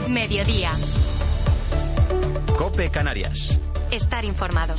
Mediodía. COPE Canarias. Estar informado.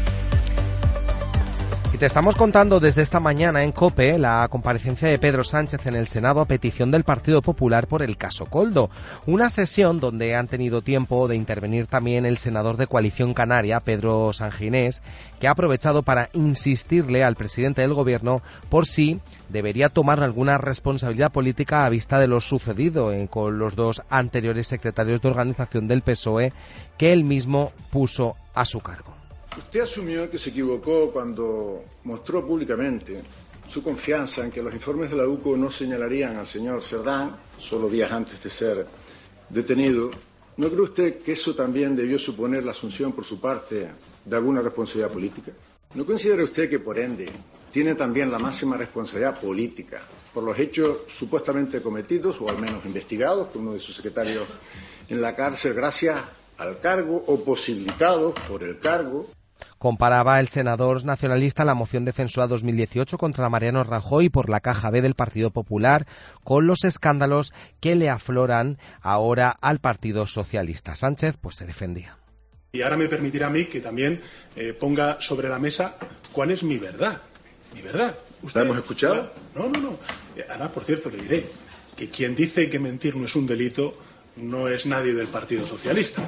Y te estamos contando desde esta mañana en COPE la comparecencia de Pedro Sánchez en el Senado a petición del Partido Popular por el caso Koldo. Una sesión donde han tenido tiempo de intervenir también el senador de Coalición Canaria, Pedro Sanginés, que ha aprovechado para insistirle al presidente del Gobierno por si debería tomar alguna responsabilidad política a vista de lo sucedido con los dos anteriores secretarios de organización del PSOE que él mismo puso a su cargo. Usted asumió que se equivocó cuando mostró públicamente su confianza en que los informes de la UCO no señalarían al señor Cerdán, solo días antes de ser detenido. ¿No cree usted que eso también debió suponer la asunción por su parte de alguna responsabilidad política? ¿No considera usted que, por ende, tiene también la máxima responsabilidad política por los hechos supuestamente cometidos, o al menos investigados, por uno de sus secretarios en la cárcel gracias al cargo o posibilitado por el cargo? Comparaba el senador nacionalista la moción de censura 2018 contra Mariano Rajoy por la caja B del Partido Popular con los escándalos que le afloran ahora al Partido Socialista. Sánchez pues se defendía. Y ahora me permitirá a mí que también ponga sobre la mesa cuál es mi verdad. Mi verdad. ¿La hemos escuchado? No. Ahora, por cierto, le diré que quien dice que mentir no es un delito no es nadie del Partido Socialista.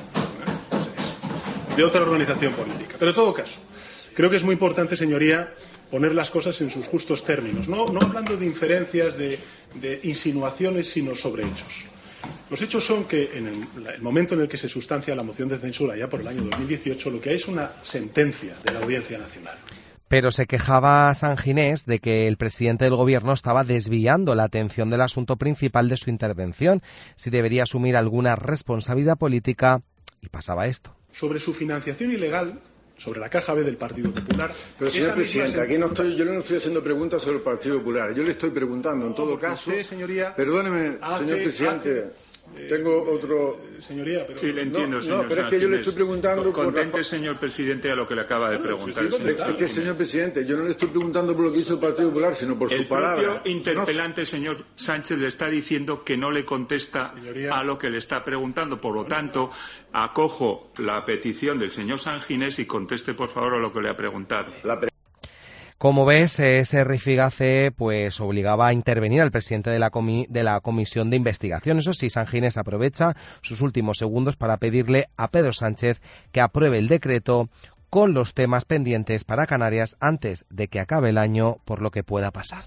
De otra organización política. Pero en todo caso, creo que es muy importante, señoría, poner las cosas en sus justos términos, no hablando de inferencias, de insinuaciones, sino sobre hechos. Los hechos son que en el momento en el que se sustancia la moción de censura, ya por el año 2018, lo que hay es una sentencia de la Audiencia Nacional. Pero se quejaba Sanginés de que el presidente del Gobierno estaba desviando la atención del asunto principal de su intervención, si debería asumir alguna responsabilidad política, y pasaba esto. Sobre su financiación ilegal, sobre la caja B del Partido Popular. Pero, señor presidente, aquí yo no estoy haciendo preguntas sobre el Partido Popular. Yo le estoy preguntando, en todo caso. Usted, señoría, perdóneme, señor presidente. Tengo otro... Señoría, pero... Sí, le entiendo, señor. No, pero es que yo le estoy preguntando... Contente, señor presidente, a lo que le acaba de preguntar. Es que, señor presidente, yo no le estoy preguntando por lo que hizo el Partido Popular, sino por su palabra. El propio interpelante, señor Sánchez, le está diciendo que no le contesta a lo que le está preguntando. Por lo tanto, acojo la petición del señor Sanginés y conteste, por favor, a lo que le ha preguntado. Como ves, ese rifirrafe pues obligaba a intervenir al presidente de la comisión de investigación. Eso sí, Sanginés aprovecha sus últimos segundos para pedirle a Pedro Sánchez que apruebe el decreto con los temas pendientes para Canarias antes de que acabe el año, por lo que pueda pasar.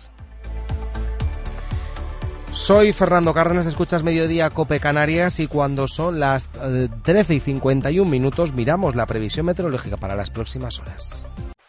Soy Fernando Cárdenas, escuchas Mediodía COPE Canarias y cuando son las 13:51 miramos la previsión meteorológica para las próximas horas.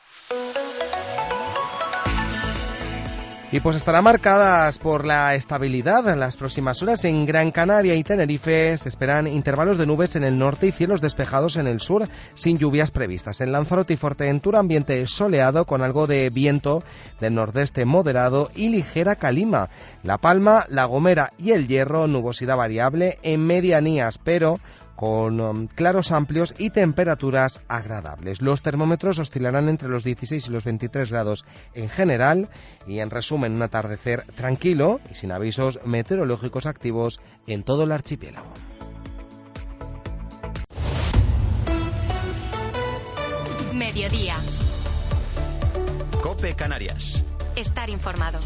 Y pues estarán marcadas por la estabilidad. En las próximas horas en Gran Canaria y Tenerife se esperan intervalos de nubes en el norte y cielos despejados en el sur, sin lluvias previstas. En Lanzarote y Fuerteventura, ambiente soleado con algo de viento del nordeste moderado y ligera calima. La Palma, La Gomera y El Hierro, nubosidad variable en medianías, pero con claros amplios y temperaturas agradables. Los termómetros oscilarán entre los 16 y los 23 grados en general y, en resumen, un atardecer tranquilo y sin avisos meteorológicos activos en todo el archipiélago. Mediodía. COPE Canarias. Estar informado.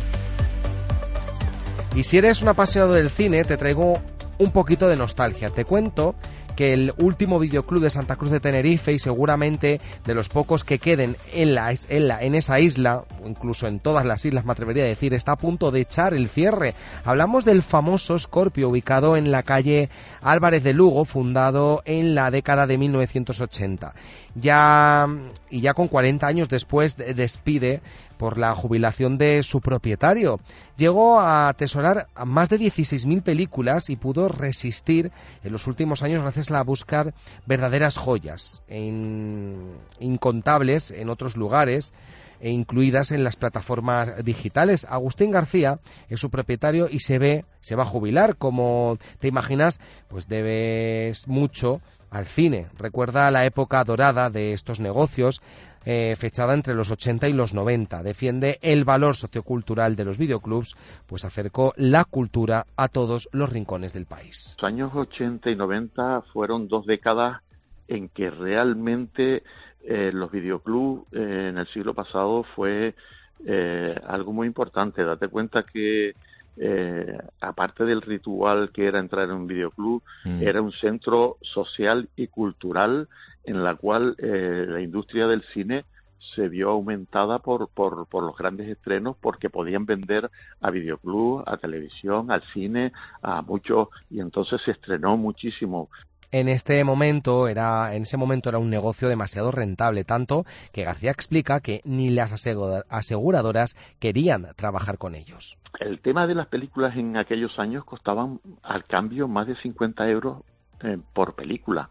Y si eres un apasionado del cine, te traigo un poquito de nostalgia. Te cuento que el último videoclub de Santa Cruz de Tenerife, y seguramente de los pocos que queden en esa isla, o incluso en todas las islas me atrevería a decir, está a punto de echar el cierre. Hablamos del famoso Scorpio, ubicado en la calle Álvarez de Lugo, fundado en la década de 1980. Ya con 40 años después despide por la jubilación de su propietario. Llegó a atesorar más de 16.000 películas y pudo resistir en los últimos años gracias a buscar verdaderas joyas incontables en otros lugares e incluidas en las plataformas digitales. Agustín García es su propietario y se va a jubilar. Como te imaginas, pues debes mucho al cine. Recuerda la época dorada de estos negocios, fechada entre los 80 y los 90. Defiende el valor sociocultural de los videoclubs, pues acercó la cultura a todos los rincones del país. Los años 80 y 90 fueron 2 décadas en que realmente los videoclubs en el siglo pasado fue algo muy importante. Date cuenta que aparte del ritual que era entrar en un videoclub, era un centro social y cultural en la cual la industria del cine se vio aumentada por los grandes estrenos, porque podían vender a videoclub, a televisión, al cine, a muchos, y entonces se estrenó muchísimo. En ese momento era un negocio demasiado rentable, tanto que García explica que ni las aseguradoras querían trabajar con ellos. El tema de las películas en aquellos años costaban al cambio más de 50 euros por película.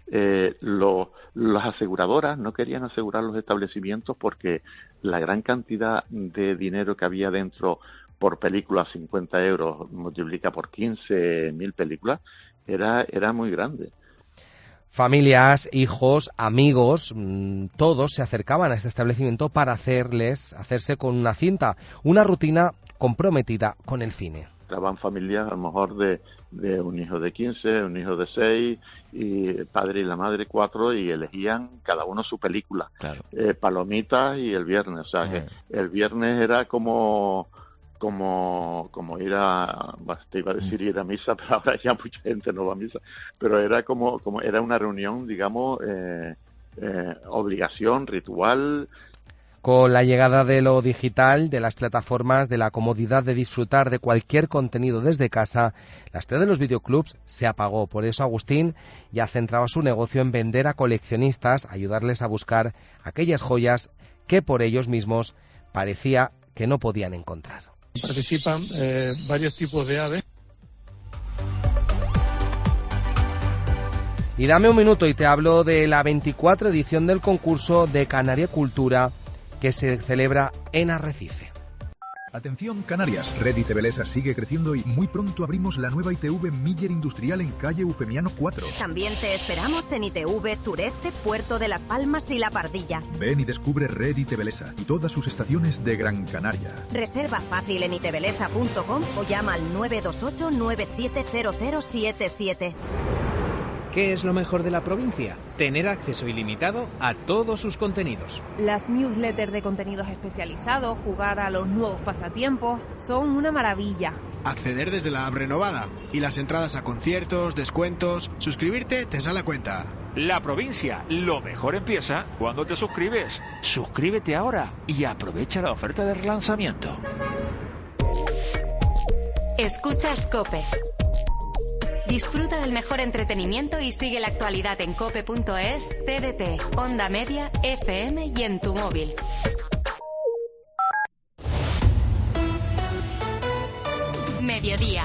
Las aseguradoras no querían asegurar los establecimientos porque la gran cantidad de dinero que había dentro por película, 50 euros, multiplica por 15.000 películas, era muy grande. Familias, hijos, amigos, todos se acercaban a este establecimiento para hacerse con una cinta, una rutina comprometida con el cine. Estaban familias a lo mejor de un hijo de 15, un hijo de 6, y el padre y la madre 4, y elegían cada uno su película. Claro. Palomitas y el viernes, o sea que el viernes era como ir a, te iba a decir ir a misa, pero ahora ya mucha gente no va a misa, pero era como era una reunión, digamos, obligación, ritual. Con la llegada de lo digital, de las plataformas, de la comodidad de disfrutar de cualquier contenido desde casa, la estrella de los videoclubs se apagó. Por eso Agustín ya centraba su negocio en vender a coleccionistas, ayudarles a buscar aquellas joyas que por ellos mismos parecía que no podían encontrar. Participan varios tipos de aves. Y dame un minuto y te hablo de la 24 edición del concurso de Canaria Cultura que se celebra en Arrecife. Atención Canarias, Red ITV sigue creciendo y muy pronto abrimos la nueva ITV Miller Industrial en calle Eufemiano 4. También te esperamos en ITV Sureste, Puerto de las Palmas y La Pardilla. Ven y descubre Red ITV y todas sus estaciones de Gran Canaria. Reserva fácil en itvelesa.com o llama al 928 970077. ¿Qué es lo mejor de la provincia? Tener acceso ilimitado a todos sus contenidos. Las newsletters de contenidos especializados, jugar a los nuevos pasatiempos, son una maravilla. Acceder desde la app renovada y las entradas a conciertos, descuentos, suscribirte te sale a cuenta. La provincia, lo mejor empieza cuando te suscribes. Suscríbete ahora y aprovecha la oferta de relanzamiento. Escuchas COPE. Disfruta del mejor entretenimiento y sigue la actualidad en cope.es, TDT, Onda Media, FM y en tu móvil. Mediodía.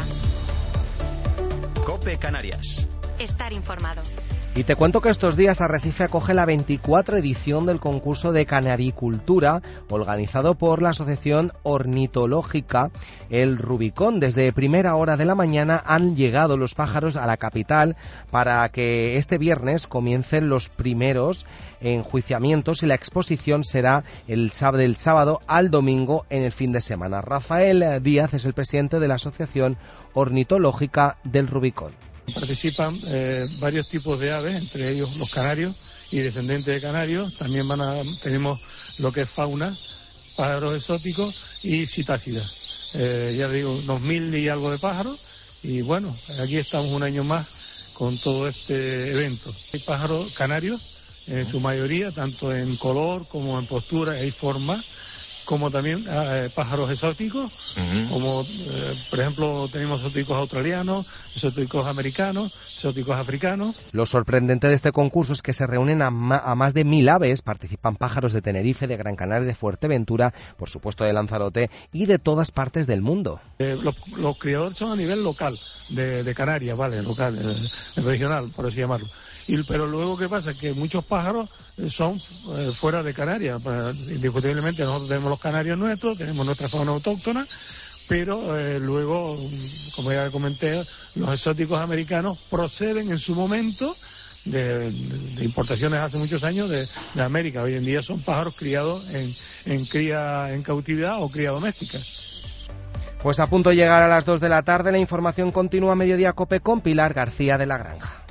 COPE Canarias. Estar informado. Y te cuento que estos días Arrecife acoge la 24 edición del concurso de canaricultura organizado por la Asociación Ornitológica El Rubicón. Desde primera hora de la mañana han llegado los pájaros a la capital para que este viernes comiencen los primeros enjuiciamientos y la exposición será del sábado al domingo en el fin de semana. Rafael Díaz es el presidente de la Asociación Ornitológica del Rubicón. Participan varios tipos de aves, entre ellos los canarios y descendientes de canarios. También tenemos lo que es fauna, pájaros exóticos y citácidas. Ya digo, unos 1000 y algo de pájaros. Y bueno, aquí estamos un año más con todo este evento. Hay pájaros canarios, en su mayoría, tanto en color como en postura y forma, como también pájaros exóticos, como por ejemplo tenemos exóticos australianos, exóticos americanos, exóticos africanos. Lo sorprendente de este concurso es que se reúnen a más de 1000 aves, participan pájaros de Tenerife, de Gran Canaria, de Fuerteventura, por supuesto de Lanzarote y de todas partes del mundo. Los criadores son a nivel local, de Canarias, vale, local, regional, por así llamarlo. Pero luego, ¿qué pasa? Que muchos pájaros son fuera de Canarias. Indiscutiblemente nosotros tenemos los canarios nuestros, tenemos nuestra fauna autóctona, pero luego, como ya comenté, los exóticos americanos proceden en su momento de importaciones hace muchos años de América. Hoy en día son pájaros criados en cría en cautividad o cría doméstica. Pues a punto de llegar a las 2 de la tarde, la información continúa Mediodía Cope con Pilar García de la Granja.